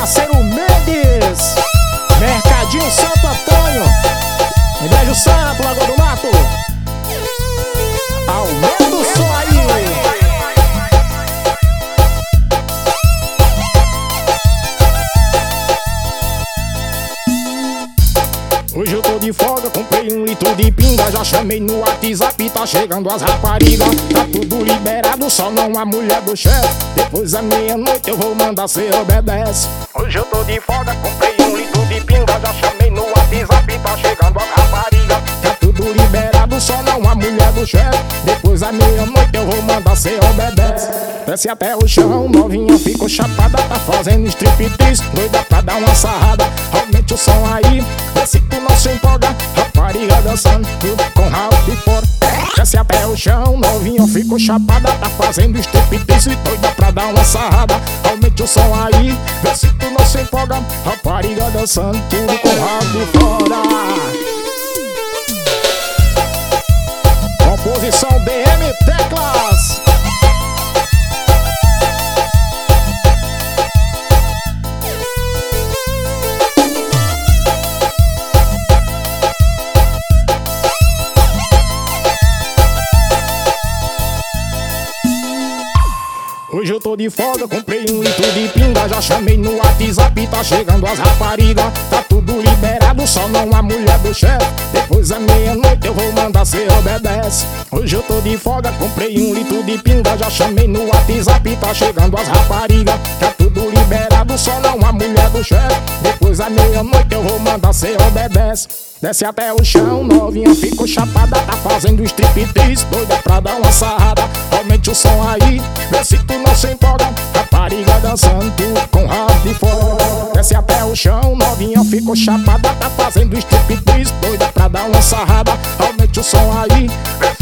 parceiro Mendes, Mercadinho Santo Antônio, Brejo Santo, Lagoa do Mato. Aumenta o som aí. Hoje eu tô de folga, comprei 1 litro de pinga. Já chamei no WhatsApp, tá chegando as raparigas. Tá tudo liberado, só não a mulher do chefe. Depois da meia-noite eu vou mandar, cê obedece. Hoje eu tô de folga, comprei 1 litro de pinga. Já chamei no WhatsApp, tá chegando as raparigas. Tá tudo liberado, só não a mulher do chefe. Depois da meia-noite eu vou mandar, cê obedece. Desce até o chão, novinha ficou chapada. Tá fazendo striptease, doida pra dar uma sarrada. Aumente o som aí, vê se tu não se empolga. Rapariga dançando, tudo com rabo de fora. Desce até o chão, novinha ficou chapada. Tá fazendo striptease, doida pra dar uma sarrada. Aumente o som aí, vê se tu não se empolga. Rapariga dançando, tudo com rabo de fora. Composição DM Teclas. Hoje eu tô de folga, comprei 1 litro de pinga. Já chamei no WhatsApp, tá chegando as raparigas. Tá tudo liberado, só não a mulher do chefe. Depois da meia-noite eu vou mandar, cê obedece. Hoje eu tô de folga, comprei 1 litro de pinga. Já chamei no WhatsApp, tá chegando as raparigas. Tá tudo liberado, só não a mulher do chefe. Depois da meia-noite eu vou mandar, cê obedece. Desce até o chão, novinha ficou chapada. Tá fazendo striptease, doida pra dar uma sarrada. Aumente o som aí, vê se tu não se empolga. Rapariga dançando, tudo com rabo de fora. Desce até o chão, novinha ficou chapada. Tá fazendo striptease, doida pra dar uma sarrada. Aumente o som aí, vê